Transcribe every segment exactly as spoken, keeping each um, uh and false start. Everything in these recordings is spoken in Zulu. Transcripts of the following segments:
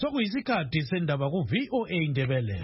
Sokuyisikhathi sendaba ku V O A Indebele.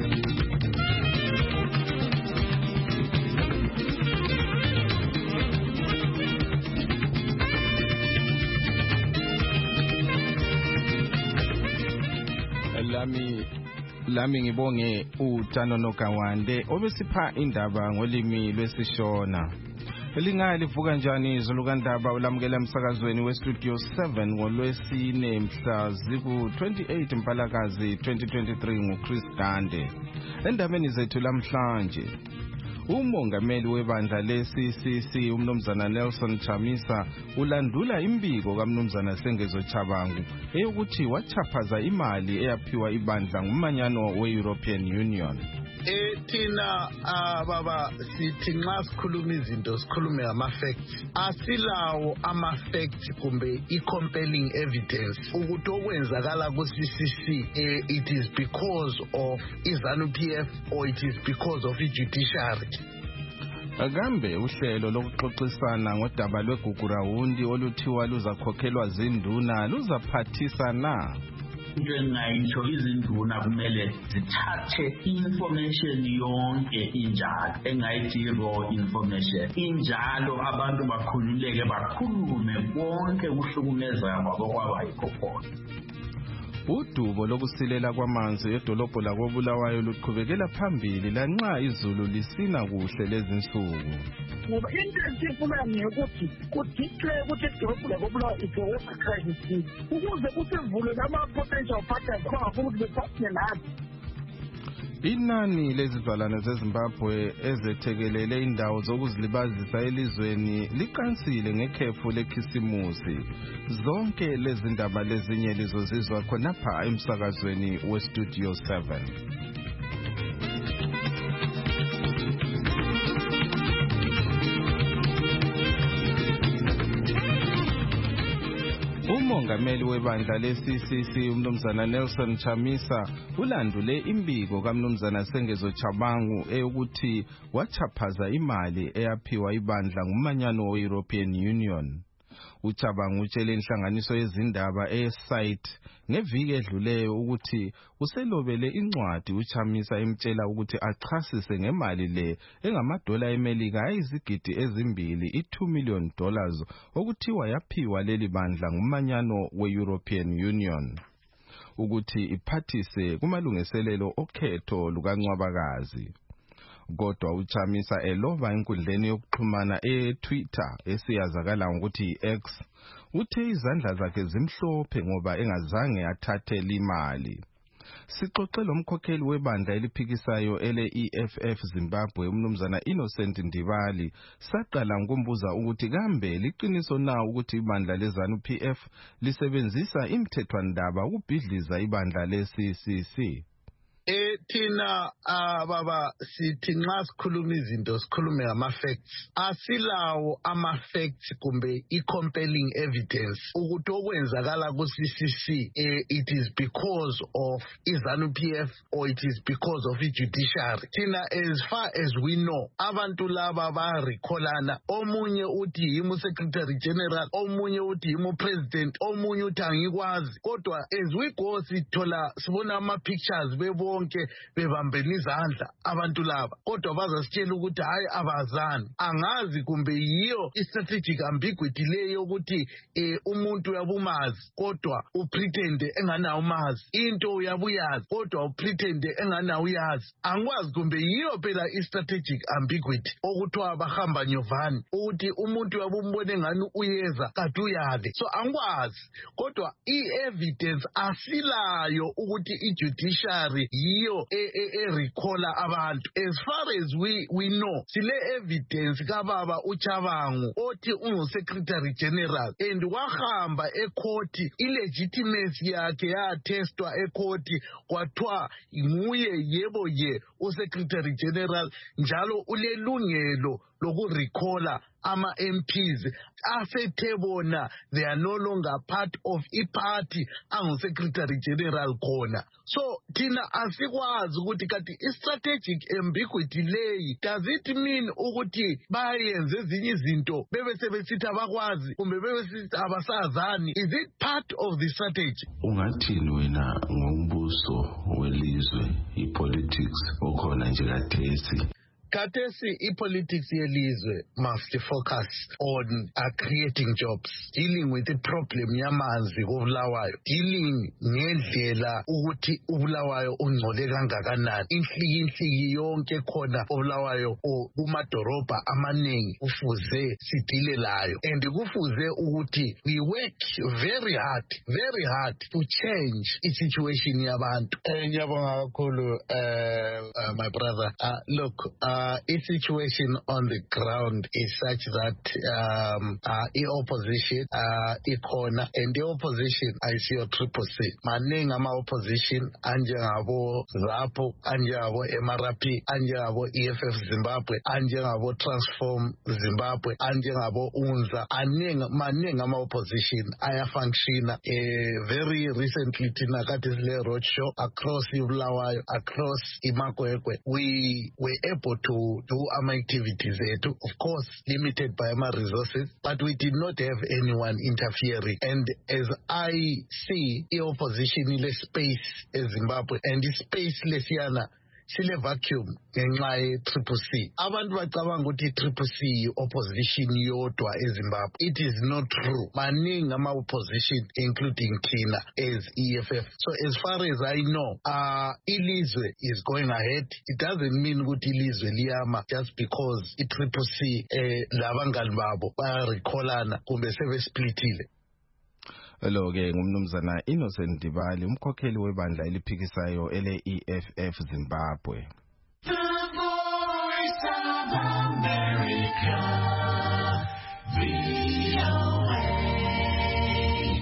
Lami lami ngibonge uTanono Kawande obesipha indaba ngolimi lwesishona. Elingali livuka njani izulu kandaba ulamukela emsakazweni weStudio seven ngolwesine mhla ziku twenty-eight Mpalakazi twenty twenty-three nguChris Dande. Endabeni zethu lamhlanje umongameli webandla le-C C C umnumzana Nelson Chamisa ulandula imbiko kaMnumzana Sengezo Chabangu eyokuthi wachaphaza imali eyaphiwa ibandla ngumanyano we-European Union. Etina baba sithi nxa sikhuluma izinto sikhulume ama-facts asilawo ama-facts kumbe i-compelling evidence ukuthi okwenzakala ku-C C C it is because of i-ZANU P F or it is because of i-judiciary. Akambe uhlelo lokuxoxisana ngodaba lweGugurawundi oluthiwa luzakhokhelwa zinduna luzaphathisa na? Njengayisho izinduna kumele zithathe information yonke injalo engayithi raw information injalo abantu bakhululeke bakhulume konke kuhlukumeza kwabo kwabayikho khona. Udubo lokusilela kwamanzi edolobho lakoBulawayo luqhubekela phambili lanxa izulu lisina kuhle lezinsuku. Ngoba into esifuna ukuthi kudicwe ukuthi edolobho lakoBulawayo idolobha crisis ukuze kusivule lama potential partners abafuna ukuthi bepartner nathi. Inani lezizalwane zeZimbabwe ezethekelele indawo zokuzilibazisa elizweni liqansile ngekhefu lekhisimusi. Zonke lezi ndaba lezinye lizozizwa khonapha emsakazweni weStudio seven. Umongameli webandla le-C C C umnumzana Nelson Chamisa ulandule imbiko kaMnumzana Sengezo Chabangu eyokuthi wachaphaza imali eyaphiwa ibandla ngumanyano we-European Union. uChabangu utshele inhlanganiso yezindaba e-site ngeviki edluleyo ukuthi uselobele incwadi uChamisa emtshela ukuthi achasise ngemali le engamadola eMelika ayizigidi ezimbili i-two million dollars okuthiwa yaphiwa leli bandla ngumanyano we-European Union ukuthi iphathise kumalungiselelo okhetho lukaNcwabakazi. Kodwa uChamisa eloba enkundleni yokuxhumana e-Twitter esiyazakala ngokuthi X uthe izandla zakhe zimhlophe ngoba engazange athathe imali. Sixoxe lomkhokheli webandla eliphikisayo ele-E F F Zimbabwe umnumzana Innocent Ndibali saqala ngokumbuza ukuthi kambe liqiniso na ukuthi ibandla leZANU P F lisebenzisa imithethwandaba ukubhidliza ibandla le-C C C. Etina baba sithi nxa sikhuluma izinto sikhulume ama-facts asilawo ama-facts kumbe i-compelling evidence ukuthi okwenzakala ku-C C C it is because of i-ZANU P F or it is because of i-judiciary. Tina as far as we know abantu laba barikholana omunye uthi yimu secretary general omunye uthi yimu president omunye uthi angikwazi kodwa as we go sithola sibona ama-pictures bebo bonke bebambeni izandla abantu laba kodwa bazasitshela ukuthi hayi abazani angazi kumbe yiyo i-strategic ambiguity leyo ukuthi eh, umuntu uyabumazi kodwa upretende enganawo umazi into uyabuyazi kodwa upretende enganawo uyazi angikwazi kumbe yiyo phela i-strategic ambiguity okuthiwa bahamba nyovani ukuthi umuntu uyabumbone ngani uyeza kade uyale so angikwazi kodwa i-evidence asilayo ukuthi i-judiciary yiyo e-recalla abantu as far as we we know sile evidence kababa uChabangu othi ungu-secretary general and wahamba ekhoti illegitimacy yakhe yatestwa ekhoti kwathiwa nguye yebo ye u-secretary general njalo ulelungelo lokurecalla ama-M Ps asethe bona they are no longer part of i-party angu-secretary general khona. So thina asikwazi ukuthi kanti i-strategic ambiguity leyi does it mean ukuthi bayenze ezinye izinto bebe sebesithi abakwazi kumbe bebe sithi abasazani? Is it part of the strategy? Ungathini wena ngombuso welizwe i-politics okhona nje kathesi? Katesi, i-politics yelizwe must focus on uh, creating jobs, dealing with the problem yamanzi koBulawayo, dealing ngendlela ukuthi uBulawayo ungcole kangakanani, inhliki inhliki yonke khona koBulawayo kumadorobha amaningi kufuze sidile layo, and kufuze ukuthi we work very hard very hard to change i-situation yabantu. Ngiyabonga kakhulu uh, my brother. Uh, look, uh, Uh, a situation on the ground is such that um, uh, the opposition, uh, corner, and the opposition, I see your triple C. Maning ama opposition, anjengabo Zapo, anjengabo M R P, anjengabo E F F Zimbabwe, anjengabo Transform Zimbabwe, anjengabo Unza, aning maning ama opposition, aya function. Uh, very recently, Tinakatisle Roadshow across Bulawayo, across Imakwekwe, we were able to to do our activities there, of course limited by our resources, but we did not have anyone interfering. And as I see the opposition in the space in Zimbabwe, and the space lesiana sile vacuum ngenxa ye-Triple C. Abantu bacabanga ukuthi i-Triple C opposition yodwa eZimbabwe. It is not true. Maningi ama-opposition including Tina as E F F. So as far as I know, uh, ilizwe is going ahead. It doesn't mean ukuthi ilizwe liyama just because i-Triple C eh, labangani babo bayarecallana kumbe sebesplitile. Lo ke ngumnumzana Innocent Dibali, umkhokheli webandla eliphikisayo ele E F F Zimbabwe. The Voice of America, V O A.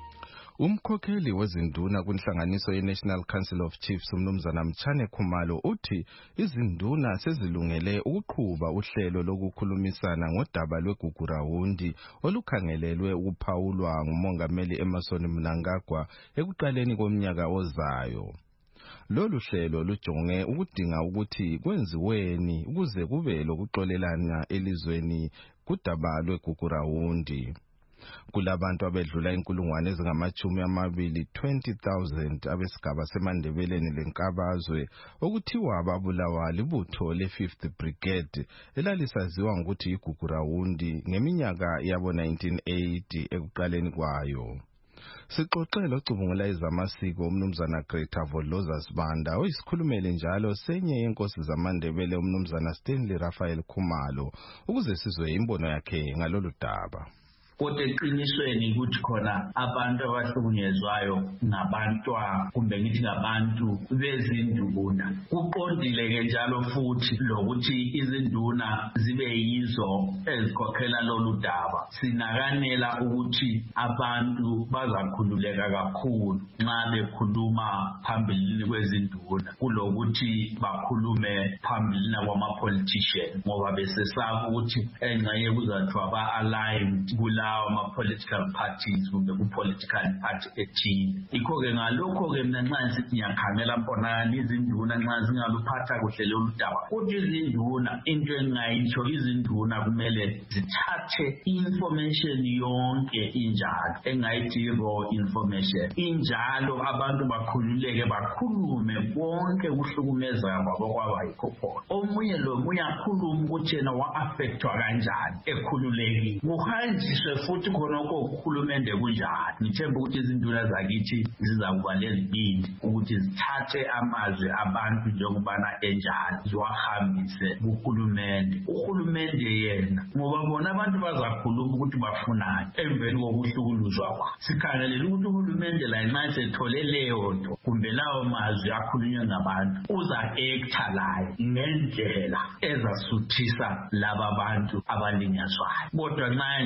Umkhokheli wezinduna kunhlanganiso ye-National Council of Chiefs umnumzana Mchane Khumalo uthi izinduna sezilungele ukuqhuba uhlelo lokukhulumisana ngodaba lweGugurawundi olukhangelelwe ukuphawulwa ngumongameli Emmerson Mnangagwa ekuqaleni komnyaka ozayo. Lolu hlelo lujonge ukudinga ukuthi kwenziweni ukuze kube lokuxolelana elizweni kudaba lweGugurawundi. Kulabantu abedlula inkulungwane ezingamachumi amabili twenty thousand abesigaba semandebeleni lenkabazwe okuthiwa babulawa libutho le-fifth Brigade elalisaziwa ngokuthi iGugurawundi ngeminyaka yabo nineteen eighty ekuqaleni kwayo. Sixoxele ocubungula ezamasiko umnumzana Greta Voloza Sibanda oyisikhulumeli njalo senye yenkosi zamandebele umnumzana Stanley Raphael Khumalo ukuze sizwe imbono yakhe ngalolu daba. Kodwa eqinisweni ukuthi khona abantu abahlukunyezwayo ngabantwa kumbe ngithi ngabantu bezinduna. Kuqondile ke njalo futhi lokuthi izinduna zibe yizo ezikhokhela lolu daba. Sinakanela ukuthi abantu bazakhululeka kakhulu nxa bekhuluma phambili kwezinduna kulokuthi bakhulume phambili kwama-politician ngoba besesaba ukuthi engxenye kuzathiwa ba-aligned kula ama-political parties kumbe ku-political party ethile. Ikho-ke ngalokho-ke mina nxa nsithi ngiyakhangela mbonana izinduna nxa zingaluphatha kuhle lolu daba. Kuthi izinduna into engingayitsho izinduna kumele zithathe information yonke injalo engayithi raw information injalo abantu bakhululeke bakhulume konke kuhlukumeza kwabo kwabayikho khona. Omunye lo munye akhuluma ukuthi yena wa-affectwa kanjani ekhululekile. Kuhanjiswe futhi khona ukukhulumende kunjani. Ngithemba ukuthi izinduna zakithi zizakuba lezibindi ukuthi zithathe amazwi abantu njengobana enjani ziwahambise kuhulumende. Uhulumende yena ngoba bona abantu bazakhuluma ukuthi bafunani emveni kokuhlukuluzwa kwabo. Sikhangelela ukuthi uhulumende la nxa sethole leyo nto kumbe lawo mazwi akhulunywe ngabantu uza acta layo ngendlela ezasuthisa laba bantu abalinyazwayo. Kodwa nxa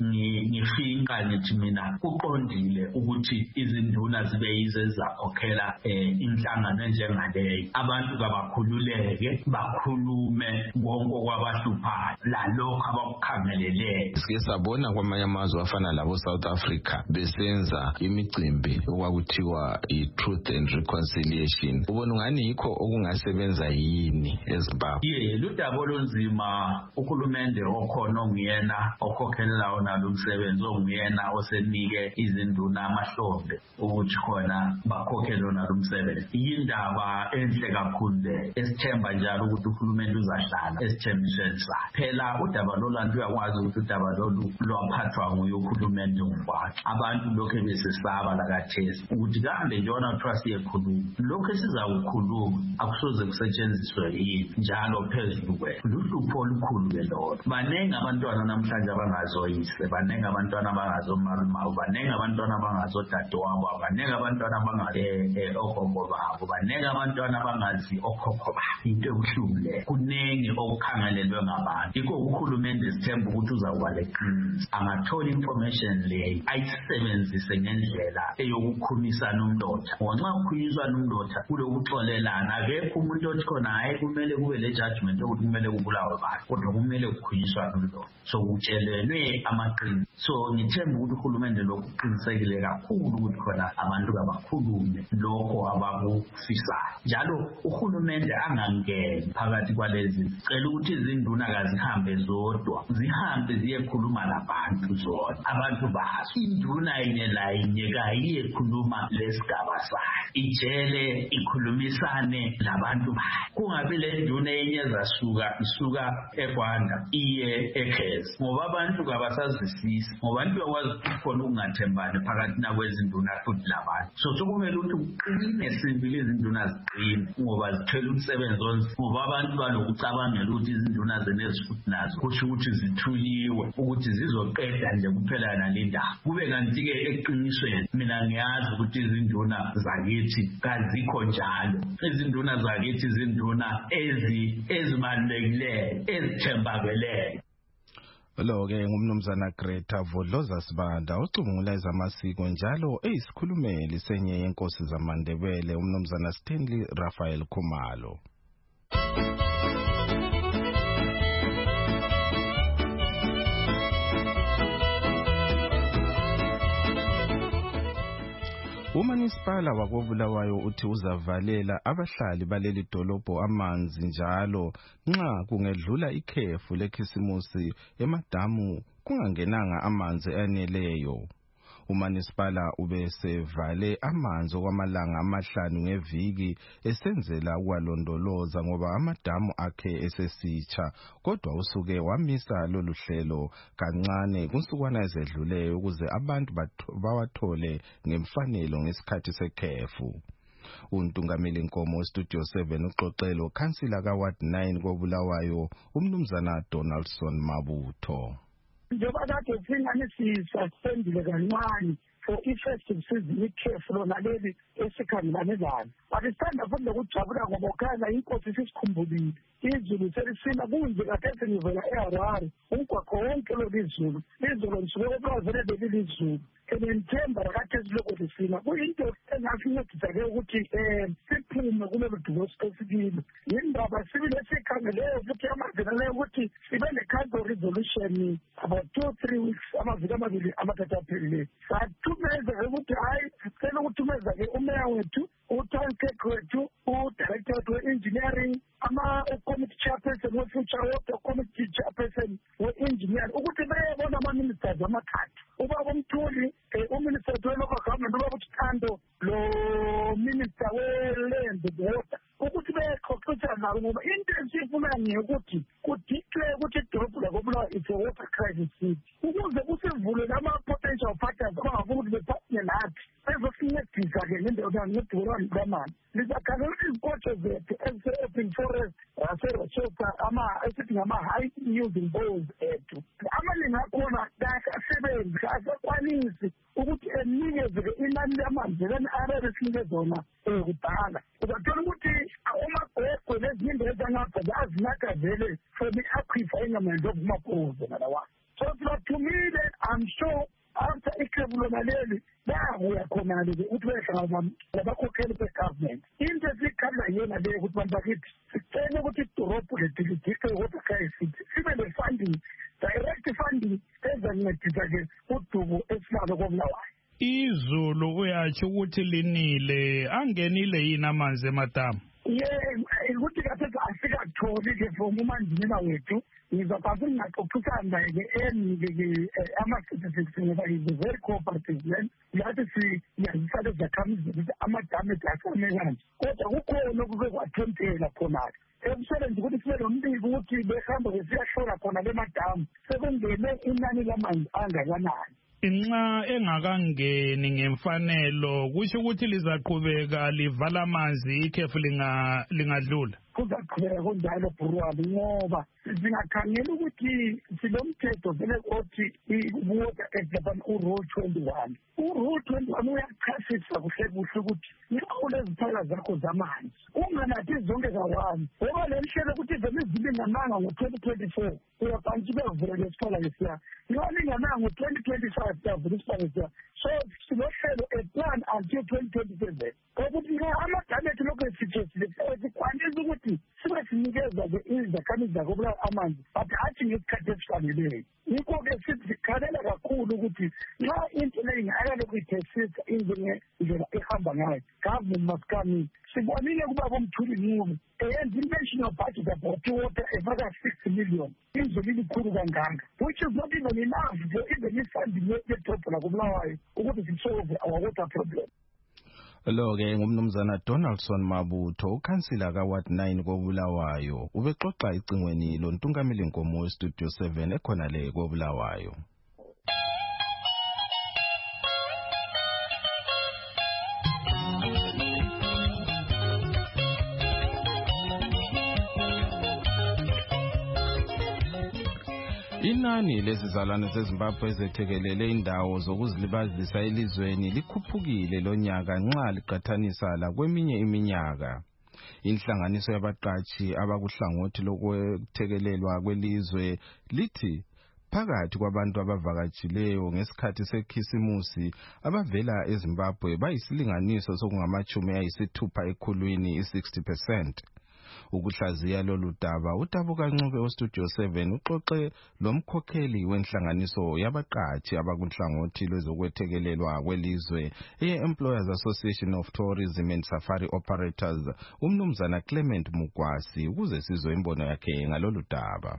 ngifinqa ngithi mina kuqondile ukuthi izinduna zibe yizo ezakhokhela inhlangano enjengaleyo, abantu kabakhululeke bakhulume konke okwabahluphayo lalokho abakukhangeleleyo. Sike sabona kwamanye amazwe afana labo South Africa besenza imicimbi okwakuthiwa i-Truth and Reconciliation. Ubona ngani yikho okungasebenza yini eZimbabwe? Ye ludaba olunzima uhulumende okhona ongiyena okhokhelela wona lo msebenzi ongiyena osenike izinduna amahlombe ukuthi khona bakhokhele wona lo msebenzi. Indaba enhle kakhulu le esithemba njalo ukuthi uhulumende uzahlala esithembisweni sakhe. Phela udaba lolantu uyakwazi ukuthi udaba lolu lwaphathwa nguye uhulumende ngokwayo. Abantu lokho besesaba lakathesi ukuthi kambe njona kuthiwa siyekhuluma lokho esizakukhuluma akusoze kusetshenziswe yini njalo phezulu kwethu. Luhlupho olukhulu ke lolo. Banengi abantwana namhlanje abangazoyise, banengi abantwana abangazomalumawo, banengi abantwana abangazodadewabo, banengi abantwana abangazi ogogo babo, banengi abantwana abangazi okhokho babo. Into ebuhlungu le kunengi okukhangelelwe ngabantu. Yikho uhulumende sithemba ukuthi uzakuba leqiniso, angathola information le ayisebenzise ngendlela eyokukhumisana umlotha. Nxa ukhunyiswana umlotha kulokuxolelana, akekho umuntu othi khona hayi kumele kube le judgment ukuthi kumele kubulawe abantu, kodwa kumele kukhunyiswana umlotha. So kutshelelwe amaqiniso. So ngithemba ukuthi uhulumende lokhu uqinisekile kakhulu ukuthi khona abantu kabakhulume lokho abakufisayo. Njalo uhulumende angangeni phakathi kwalezi. Cela ukuthi izinduna kazihambe zodwa, zihambe ziyekhuluma labantu zodwa, abantu bazo. Induna yinye layinye kayiyekhuluma lesigaba sayo, ijele ikhulumisane labantu bayo. Kungabi le nduna enye ezasuka isuka eGwanda iye eKhezi, ngoba abantu kabasazwisisi, ngoba abantu bakwazi khona ukungathembani phakathi nakwezinduna futhi labantu. So sokumele ukuthi uqine sibili izinduna ziqine ngoba zithela umsebenzi onzima, ngoba abantu balokucabangela ukuthi izinduna zenezifuthi nazo kusho ukuthi zithuliwe ukuthi zizoqeda nje kuphela nalindaba. Kube kanti ke eqinisweni mina ngiyazi ukuthi izinduna zakithi kazikho njalo. Izinduna zakithi izinduna ezi ezimalulekileyo ezithembakeleyo. Lo-ke ngumnumzana Greta Vodloza Sibanda ocubungula ezamasiko njalo eyisikhulumeli senye yenkosi zamaNdebele umnumzana Stanley Raphael Khumalo. Umanisipala wakoBulawayo uthi uzavalela abahlali baleli dolobho amanzi njalo nxa kungedlula ikhefu lekhisimusi emadamu kungangenanga amanzi aneleyo. Umanisipala ubesevale amanzi okwamalanga amahlanu ngeviki esenzela ukwalondoloza ngoba amadamu akhe esesitsha, kodwa usuke wamisa lolu hlelo kancane kunsukwana ezedluleyo ukuze abantu bawathole ngemfanelo ngesikhathi sekhefu. Untungameli Nkomo Studio seven uxoxelo kansila ka Ward nine koBulawayo umnumzana Donaldson Mabutho. Njengoba kade singani sisuspendile kancane for i-festive season ikhefu lona leli esikhangelane lalo. But isithanda futhi lokujabula ngoba ukhanya inkosi isisikhumbulile. Izulu selisina kunje kade ngivela eHarare umgwaqo wonke lo izulu. Izulu nisuke koBrazil leli izulu. Ngithemba kade siloko lisina. Kuyinto engafinyedisa-ke ukuthi um siphume kulelo dumo esifikile. Yindaba sibili esikhangeleyo futhi amazinaleyo ukuthi sibe ne-council resolution about two three weeks amaviki amabili amathathu aphelileyo. Sathumeza ukuthi hayi sicela ukuthumeza-ke umeya wethu, u-town clerk wethu, u-director wethu we-engineering, ama-committee chairperson we-future water committee chairperson we-engineering ukuthi beyebona ama-ministers amathathu. Ubaba uMthuli, uminister we-local government, ubaba uThando, lo minister we-land water, ukuthi bexoxisana nabo ngoba into esiyifunayo ngeyekuthi kudiclare ukuthi idolobho lakoBulawayo is a water crisis city, ukuze kusivule lama-potential partners abangafuna ukuthi bepartner nathi ezosincedisa-ke ngendawo ngedolwane likamanzi. Lizakhangela izikotsho zethu ezise-open forest yaserochester esithi ngama-high yielding bowls ethu. Amaningi akhona kasebenzi kasakwanisi ukuthi enikeze-ke inani lamanzi lani ababe sinike zona um kudala. Uzathola ukuthi omagwegwe nezinye indawo ezangapha azinakazele from i-aquifer engamanzi okumaphuze nalawa. So sibathumile, I'm sure after ikhefu lona leli bayabuya khona-ke ukuthi behlangana labakhokheli be-government. Into esiyikhala yena leyo ukuthi bantu bakithi sicele ukuthi idorobho lethu lidikhe kodwa khayisithi sibe ne-funding, direct funding ezancedisa-ke udubo esilalo koBulawayo. Izulu uyatsho ukuthi linile, angenile yini amanzi emadamu? Ye ukuthi kathi asikatholi-ke from umanjinela wethu. Ngizakwazi ngingaxoxisana naye-ke enike-ke ama-statistics ngoba is a very cooperative land. Yathi siyazisa lezi zakhamizi ukuthi amadamu ethu asame kanje. Kodwa kukhona okuke kwathentela khona-ke. Emsebenzi ukuthi sibe nombiko ukuthi behamba besiyahlola khona le madamu sekungene inani lamanzi angakanani. Inxa engakangeni ngemfanelo kusho ukuthi lizaqhubeka livala amanzi ikhefu lingadlula. Kuzaqhubeka kunjalo Burwani ngoba singakhangela ukuthi silomthetho vele othi i-Water Act Japan u-Rule twenty-one. U-Rule twenty-one uyachasisa kuhle kuhle ukuthi nxa ulezithala zakho zamanzi unganathi zonke kawane. Ngoba le nhlelo ukuthi vele zilingananga ngo-twenty twenty-four uyabhanti bevula lesithala lesiya. Nxa lingananga ngo-twenty twenty-five uyavula isithala lesiya. So silohlelo a plan until twenty twenty-seven. Ukuthi nxa amadamu ethu lokhu esithethile sikwanisa ukuthi sibe sinikeza-ke izakhamizi zakobulawa amanzi but athi ngesikhathi esifaneleyo. Yikho-ke sithi sikhalela kakhulu ukuthi nxa into leyo ingakalokhu ithesisa indlela ehamba ngayo, government must come in. Sibonile kubaba uMthuli Ncube eyenza i-national budget about water efaka sixty million. Izwe lilikhulu kanganga, which is not even enough for even ifunding yedolobho lakobulawayo ukuthi sisolve our water problem. Lo-ke ngumnumzana Donaldson Mabutho, ukhansila ka-Ward nine koBulawayo, ubexoxa icingweni loNtungameli Nkomo we-Studio seven ekhona le koBulawayo. Inani lezizalwane zeZimbabwe ezethekelele indawo zokuzilibazisa elizweni likhuphukile lonyaka nxa liqathanisa la kweminye iminyaka. Inhlanganiso yabaqatshi abakuhlangothi lokwethekelelwa kwelizwe lithi phakathi kwabantu abavakatshileyo ngesikhathi sekhisimusi abavela eZimbabwe bayisilinganiso sokungamachumi ayisithupha ekhulwini i-sixty percent. Ukuhlaziya lolu daba uTabuka Ncube weStudio seven uxoxe lomkhokheli wenhlanganiso yabaqatshi abakunhlangothi lwezokwethekelelwa kwelizwe e-Employers Association of Tourism and Safari Operators umnumzana Clement Mugwasi ukuze sizwe imbono yakhe ngalolu daba.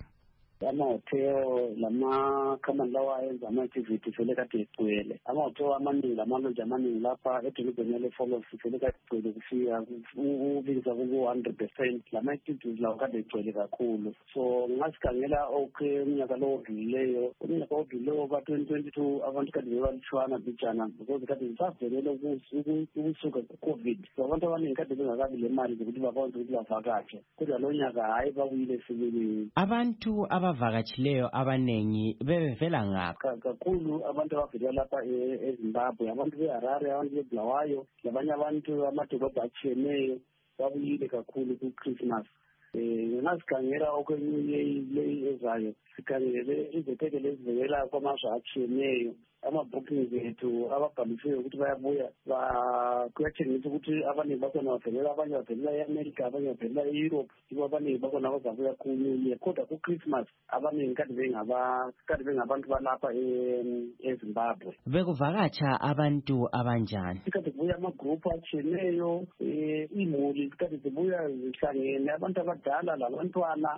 Amahoteli lamakhamani lawa ayenza ama-activity vele kade egcwele. Amahoteli amaningi lamaloji amaningi lapha edolobheni le-Folos vele kade egcwele kufika ukubika kuku-one hundred percent. Lama-activities lawo kade egcwele kakhulu. So ngasikhangela okay umnyaka lo odlulileyo. Umnyaka odlulileyo ka-twenty twenty-two abantu kade bebalutshwana bijana because kade zisavelele ukusuka ku-COVID. So abantu abaningi kade bengakabi le mali zokuthi bakwazi ukuthi bavakatshe. Kodwa lo nyaka hhayi babuyile sibili. Abantu aba abavakatshileyo abanengi bebevela ngapha kakhulu abantu abavela lapha eZimbabwe, abantu beHarare, abantu beBulawayo, labanye abantu amadolobha atshiyeneyo babuyile kakhulu ku-Christmas. Eh ngasikhangela okwenye leyi ezayo sikhangele izetekele ezivela kwamazwe atshiyeneyo ama-bookings ethu ababhalisiwe ukuthi bayabuya kuyatshengisa ukuthi abaningi bakhona bavelela abanye bavelela e-America abanye bavelela e-Europe ibo abaningi bakhona bazabuya ku-New kodwa ku-Christmas abaningi kade bengaba kade bengabantu balapha eZimbabwe. Bekuvakatsha abantu abanjani? Kade kubuya ama-group atshiyeneyo imuli kade zibuya zihlangene abantu abadala labantwana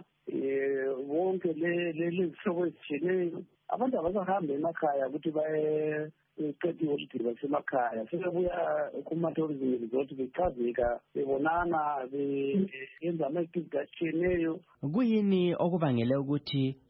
wonke lezihlobo ezitshiyeneyo. Abantu abasahambe emakhaya ukuthi baye eqedi holiday basemakhaya sebebuya kuma-tourism resort bechazeka bebonana benza ama-activity atshiyeneyo. Kuyini okubangele ukuthi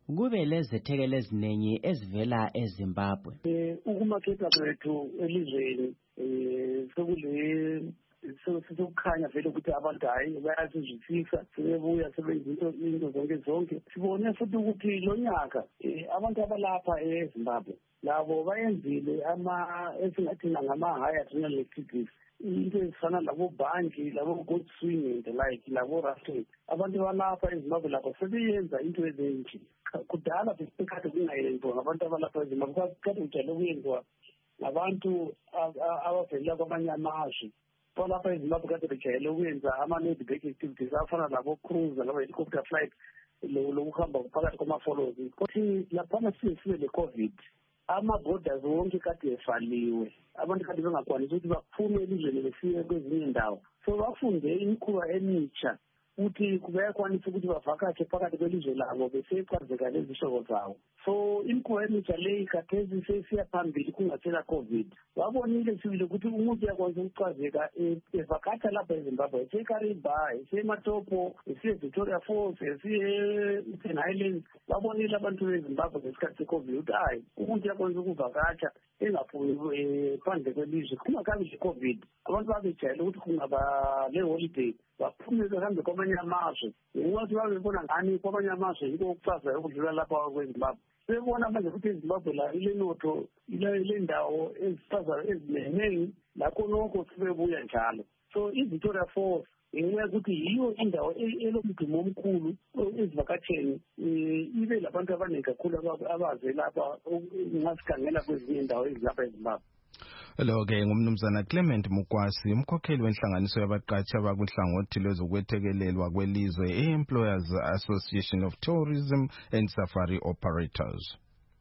kube lezethekelo eziningi ezivela eZimbabwe. Eh ukumaketha kwethu elizweni eh sekule sokukhanya vele ukuthi abantu hayi bayasizwisisa sebebuya sebenza into into zonke zonke. Sibone futhi ukuthi lo nyaka abantu abalapha eZimbabwe labo bayenzile ama esingathi ngama-high adrenal activities, into ezifana labo bungee, labo goat swing and the like, labo rafting. Abantu balapha eZimbabwe lapho sebeyenza into ezinje. Kudala besikade kungayenziwa ngabantu abalapha eZimbabwe, kade kujayele ukuyenziwa ngabantu abavela kwamanye amazwe. Balapha eZimbabwe kade bejayele ukwenza ama-laid-back activities afana labo cruise, labo helicopter flight, lokuhamba phakathi kwama-follows. Kothi laphana siye sibe le-COVID, ama-borders wonke kade efaliwe, abantu kade bengakwanisi ukuthi baphume elizweni befike kwezinye indawo. So bafunde imikhuba emitsha ukuthi bayakwanisa ukuthi bavakatshe phakathi kwelizwe labo besechazeka lezihlobo zawo. So imikhuba emitsha leyi khathesi sesiya phambili kungathela COVID. Babonile sibili ukuthi umuntu uyakwanisa ukuchazeka evakatsha lapha eZimbabwe, eseKariba, eseMatopo, eseVictoria Falls, ese-Eastern Highlands. Babonile abantu beZimbabwe ngesikhathi se-COVID ukuthi hayi umuntu uyakwanisa ukuvakatsha engaphumi phandle kwelizwe kungakabi le-COVID. Abantu babejayele ukuthi kungaba le-holiday baphume behambe kwamanye amazwe, ngokuthi babebona ngani kwamanye amazwe yiko okuchazayo ukudlula lapha kweZimbabwe. Sebona manje ukuthi eZimbabwe la ile notho ile ndawo ezichazayo eziningi lakho nokho sibebuya njalo. So iVictoria Falls ngenxa ukuthi yiyo indawo elomdumo omkhulu ezivakatsheni, ibe labantu abaningi kakhulu abaze lapha ngasikhangela kwezinye indawo ezilapha eZimbabwe. Lo-ke ngumnumzana Clement Mukwasi, umkhokheli wenhlanganiso yabaqatshi abakunhlangothi lwezokwethekelelwa kwelizwe, e-Employers Association of Tourism and Safari Operators.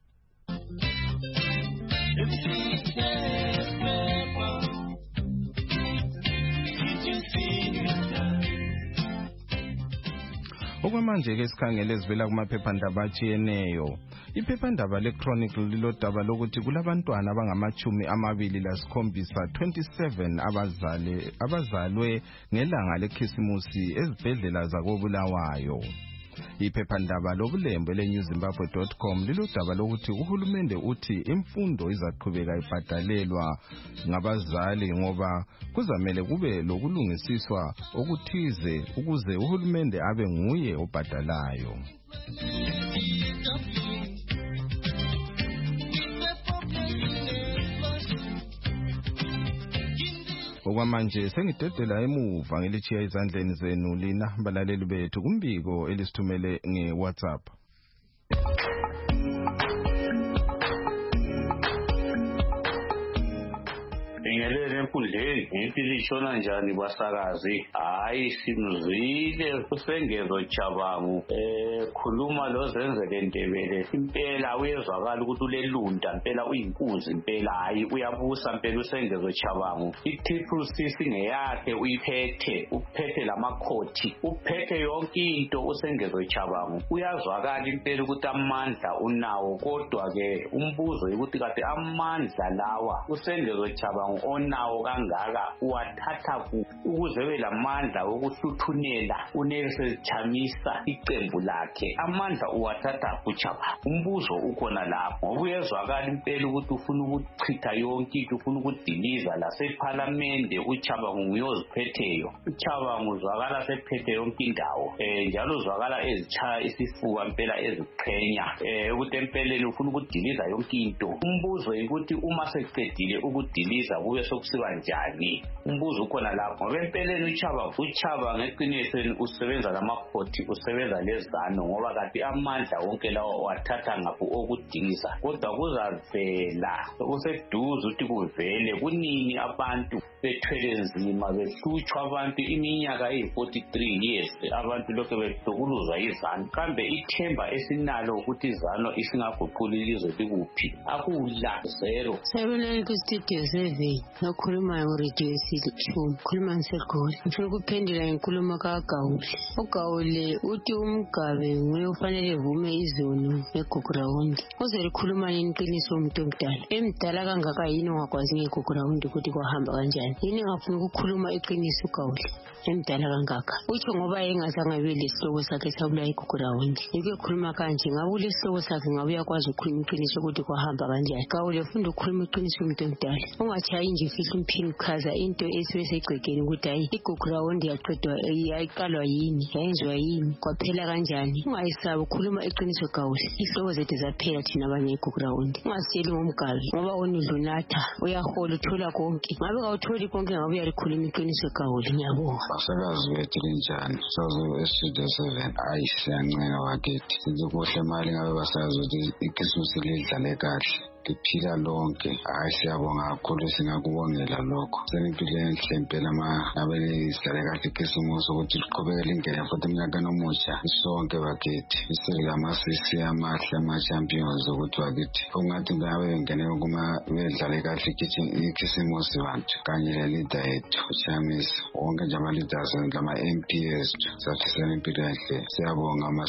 Okwamanje-ke sikhangele ezivela kumaphephandaba atshiyeneyo. Iphephandaba le-Chronicle lilodaba lokuthi kulabantwana abangamachumi amabili lasikhombisa twenty-seven abazale abazalwe ngelanga lekhisimusi ezibhedlela zakoBulawayo. Iphephandaba lobulembu le-new zimbabwe dot com lilodaba lokuthi uhulumende uthi imfundo izaqhubeka ibhadalelwa ngabazali ngoba kuzamele kube lokulungisiswa okuthize ukuze uhulumende abe nguye obhadalayo. Okwamanje sengidedela emuva ngelichiya izandleni zenu lina balaleli bethu kumbiko elisithumele nge-WhatsApp. Ngelele enkundleni ngithi lishona njani basakazi? Hayi simzwile kusengezo Jabangu eh khuluma lozenzele Ndebele impela uyezwakala ukuthi ulelunda impela uyinkunzi impela hayi uyabusa impela usengezo Jabangu. I-Triple C singeyakhe uyiphethe uphethe lamakhoti uphethe yonke into usengezo Jabangu. Uyazwakala impela ukuthi amandla unawo kodwa ke umbuzo ukuthi kade amandla lawa usengezo Jabangu onawo kangaka wathatha ukuze belamandla okuhluthunela uNelson Chamisa iqembu lakhe. Amandla uwathatha kuChaba. Umbuzo ukhona lapho ngoba uyezwakala impela ukuthi ufuna ukuchitha yonke into, ufuna ukudiliza laseParliament uChaba nguyoziphetheyo. uChaba nguzwakala sephethe yonke indawo eh njalo uzwakala ezichaya isifuba impela eziqhenya eh ukuthi empeleni ufuna ukudiliza yonke into. Umbuzo ukuthi uma seqedile ukudiliza kube sokusiba njani? Umbuzo ukhona lapho ngoba empeleni uChaba uChaba ngeqiniso usebenza lamakhoti usebenza lezano ngoba kati amandla wonke lawo wathatha ngapho okudiliza kodwa kuzavela kuseduze ukuthi kuvele kunini abantu bethwele nzima behlutshwa abantu iminyaka eyi-forty-three years abantu lokho behlukuluzwa izano. Kambe ithemba esinalo ukuthi izano isingaguqula ilizwe likuphi? Akula zero. Sabelani ku-studio seven nokhulumayo ngo-radio yesishumi khuluma ngiseGoli. Ngifuna ukuphendula ngenkulumo kaGawule. uGawule uthi umgabe nguye ufanele evume izono neGugurawundi. Uzelikhuluma nini iqiniso umuntu omdala? Emdala kangaka yini ongakwazi ngeGugurawundi ukuthi kwahamba kanjani? njani yini ngafuna ukukhuluma iqiniso uGawule emdala kangaka utsho ngoba engazange abe lesihloko sakhe sabula igugurawundi yike khuluma kanje ngabe ulesihloko sakhe ngabe uyakwazi ukukhuluma iqiniso ukuthi kwahamba kanjani Gawule funda ukukhuluma iqiniso umuntu omdala ungatshayi nje fihla umphini ukhaza into esibe segcekeni ukuthi hayi igugurawundi yaqedwa yayiqalwa yini yayenziwa yini kwaphela kanjani ungayisaba ukhuluma iqiniso Gawule ihloko zethu zaphela thina abanye igugurawundi ungasiyeli ngomgabi ngoba onidlunatha uyahola uthola konke ngabe kawutholi konke ngabe uyalikhuluma iqiniso Gawule ngiyabonga basakazi bethu linjani sazo estudio seven ayisiyanceka wakithi size kuhle mali ngabe basazi ukuthi ikhismusi lidlale kahle Kiphila lonke hayi siyabonga kakhulu singakubongela lokho senimpilo enhle impela ma abele isale kahle ikhismusi ukuthi liqhubekele ingene futhi umnyaka nomutsha sonke bakithi iselama sisi amahle ama champions ukuthi bakithi ungathi ngabe ngene kuma bedlale kahle ikhismusi bantu kanye le leader yethu uchamisa wonke nje ama leaders ngama M P S sathi senimpilo enhle siyabonga ama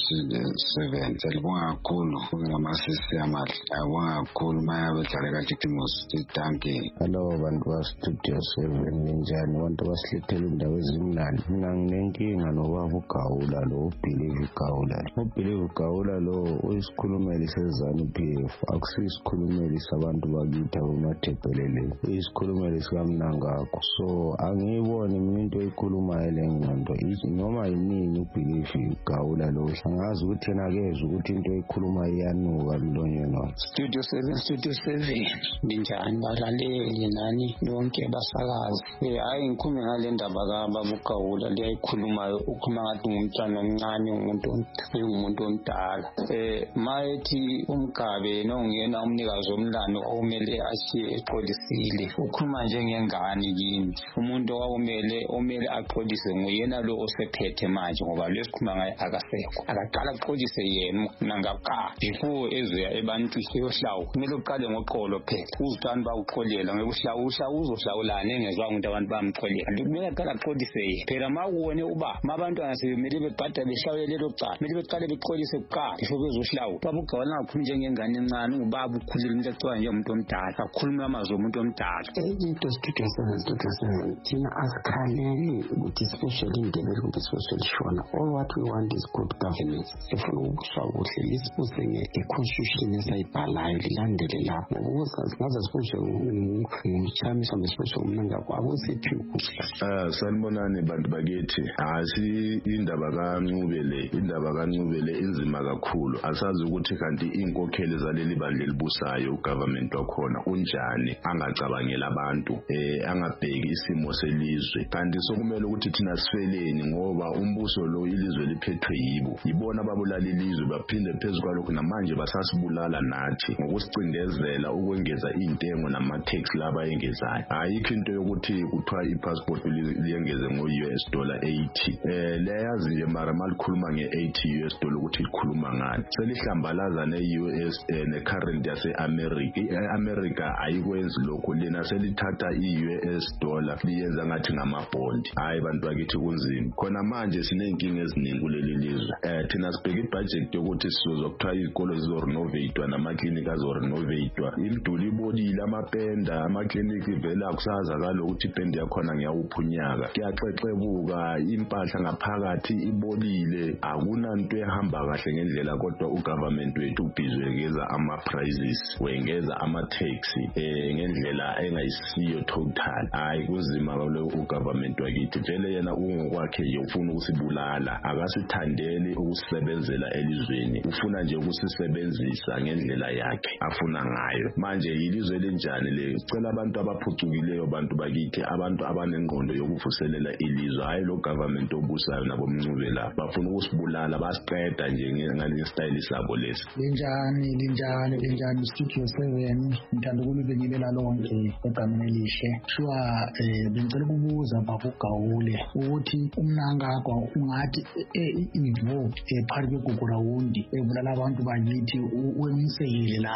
seven selibonga kakhulu ngama sisi amahle abonga kakhulu maya bedlale kahle ikhismusi thanki hello bantu ba studio seven njani abantu basilethela indawo ezimnandi mina nginenkinga nobaba uGawula lo ubelieve uGawula ubelieve uGawula lo uyisikhulumeli sezanu P F akusisikhulumeli sabantu bakithi abomathebhelele uyisikhulumeli sikamnangakho so angiyiboni mina into eyikhulumayo lengqondo noma yinini ubelieve uGawula lo angazi ukuthi yena kezwe ukuthi into eyikhuluma iyanuka mlonyeni studio seven studio seven njani balaleli nani yonke basakazi eh hayi ngikhuluma ngale ndaba kaBaba uGawula liyayikhulumayo ukhuluma ngathi ngumntwana omncane umuntu umuntu omdala eh mayethi umgabe nongena umnikazi omlando okumele ashiye eqolisile ukhuluma njengengane yini umuntu okumele omele aqolise nguyena lo osephethe manje ngoba lesikhuluma ngaye akasekho akaqala aqolise yena nangaka before ezoya ebantu siyohlawu kumele uqale ngoqolo phela uzithanda bawuqolela ngekuhlawu uhlawu uzohlawulana engezwa umuntu abantu bamqolela kumele aqala aqolise yena phela mawuone uba mabantwana sebemele bebhada behlawule lelo cala kumele beqale beqolise kuqala before bezohlawu Baba uGawula ngakhuluma njengengane encane ubaba ukhulile umuntu acwa nje umuntu omdala akhuluma amazwi omuntu omdala into studio seven studio seven thina asikhaleli ukuthi especially indebele kumbe especially shona all what we want is good governance sifuna ukusha kuhle lisipuse nge-constitution esayibhalayo lilandele lapho ukuze singaze sifundiswe ngumchamisa besifundiswe umnangakho akusiphi ah sanibonani bantu bakithi asi indaba kaNcube le indaba kaNcube le inzima kakhulu asazi ukuthi kanti inkokheli zaleli bandla elibusayo ugovernment wakhona unjani angacabangela abantu eh angabheki isimo selizwe kanti sokumele ukuthi thina sifeleni ngoba umbuso lo ilizwe liphethwe yibo yibona ababulala ilizwe baphinde phezulu kwalokho namanje basasibulala nathi ngokusicindezela ukwengeza intengo nama tax laba yengezayo ayikho into yokuthi kuthiwa ipassport liyengeze ngo U S dollar eighty eh leyazi nje mara malikhuluma nge eighty U S dollar ukuthi likhuluma ngani selihlambalaza ne U S ne current yase America iAmerica ayikwenzi lokho lena selithatha i U S dollar liyenza ngathi ngama bond hayi bantu bakithi kunzima khona manje sinenkinga eziningi kuleli lizwe eh thina sibheka ibudget yokuthi sizokuthiwa izikolo zizorenovate namaklinika azorenovate imiduli ibodile amapenda amaklinika ivela kusaza kalokuthi ipenda yakhona ngiyawuphunyaka kuyaxexebuka impahla ngaphakathi ibodile akunanto ehamba kahle ngendlela kodwa ugovernment wethu ubhizwekeza ama prices wengeza ama tax eh ngendlela engayisiyo total hayi kuzima lo ugovernment wakithi vele yena ungokwakhe nje ufuna ukusibulala akasithandeli ukusebenzela elizweni ufuna nje ukusisebenzisa ngendlela yakhe afuna ngayo manje yilizwe lenjani le cela abantu abaphucukileyo bantu bakithi abantu abanengqondo yokuvuselela ilizwe hayi lo government obusayo nabomncube la bafuna ukusibulala basiqeda nje ngale style sabo lesi linjani linjani linjani studio seven ngithanda ukulibingelela lonke egameni elihle shwa eh bengicela ukubuza Baba uGawule ukuthi umnangagwa ungathi involved ephakathi kwegugurawundi ebulala abantu bakithi wemsekile lawe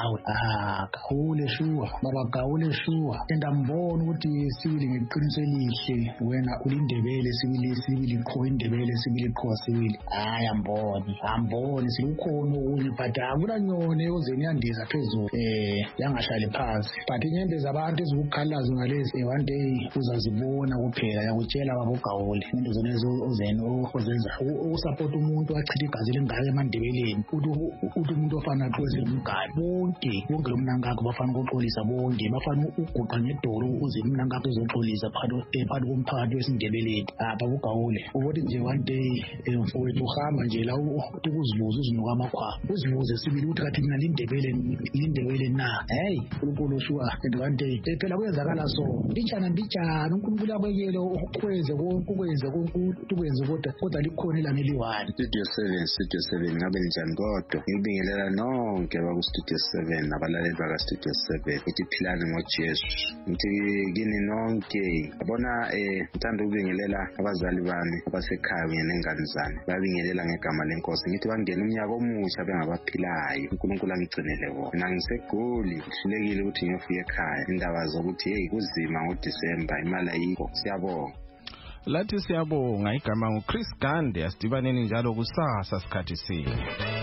ah Gawule shuwa baba Gawule shuwa endambona ukuthi sibili ngeqiniso elihle wena ulindebele sibili sibili kho indebele sibili kho sibili hayi amboni amboni silukhona okunye but akulanyone ozeni yandiza phezulu eh yangahlali phansi but inyembe zabantu ezibukhalazo ngalezi one day uzazibona kuphela yakutshela baba uGawule into zonezo ozeni ozenza usupport umuntu achitha igazi lengaka emandebeleni uthi umuntu ofana qhweze umgani bonke bonke lomnankakho bafana ukuxolisa bonke bafana uguqa ngedoro uze umnankakho uzoxolisa phakathi phakathi komphakathi wesindebeleni apha uGawule ubothi nje one day mfowethu uhamba nje la ukuzibuza uzinuka amakhwa uzibuze sibili ukuthi kathi mina lindebele lindebele na hey uNkulunkulu shuwa and one day phela kuyenzakala so njana njana uNkulunkulu abekele ukweze konke ukwenze konke ukwenze kodwa kodwa likhona ilanga eliwani Studio seven Studio seven ngabe njani kodwa ngibingelela nonke baku Studio seven abalaleli baka Studio seven ithi philani ngoJesu ngithi kini nonke yabona eh ngithanda ukubingelela abazali bami abasekhaya kunye nengane zami babingelela ngegama lenkosi ngithi bangena umnyaka omusha bengabaphilayo uNkulunkulu angigcinele bona mina ngisegoli kuhlekile ukuthi ngiyofika ekhaya indaba zokuthi hey kuzima ngoDisemba imali ayikho siyabonga Lathi siyabonga igama nguChris Gande asidibaneni njalo kusasa sikhathi sinye